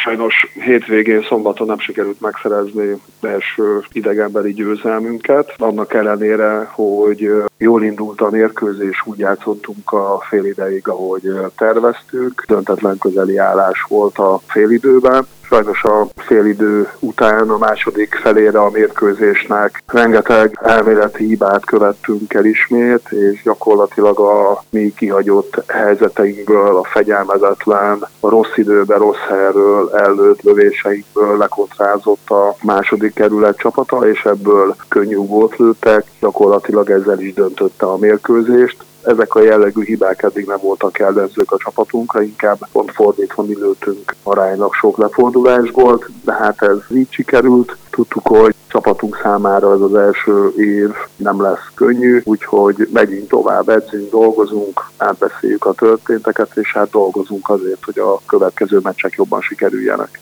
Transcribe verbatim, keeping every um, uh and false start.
Sajnos hétvégén, szombaton nem sikerült megszerezni első idegenbeli győzelmünket. Annak ellenére, hogy jól indult a mérkőzés, úgy játszottunk a fél ideig, ahogy terveztük. Döntetlen közeli állás volt a félidőben. Sajnos a félidő után a második felére a mérkőzésnek rengeteg elméleti hibát követtünk el ismét, és gyakorlatilag a mi kihagyott helyzeteinkből, a fegyelmezetlen, a rossz időben, rossz helyről ellőtt lövéseinkből lekontrázott a második kerület csapata, és ebből könnyű gólt lőttek, gyakorlatilag ezzel is döntötte a mérkőzést. Ezek a jellegű hibák eddig nem voltak jellemzők a csapatunkra, inkább pont fordítva mi lőttünk aránylag sok lefordulás gólt, de hát ez így sikerült. Tudtuk, hogy csapatunk számára ez az első év nem lesz könnyű, úgyhogy megyünk tovább, edzünk, dolgozunk, átbeszéljük a történteket, és hát dolgozunk azért, hogy a következő meccsek jobban sikerüljenek.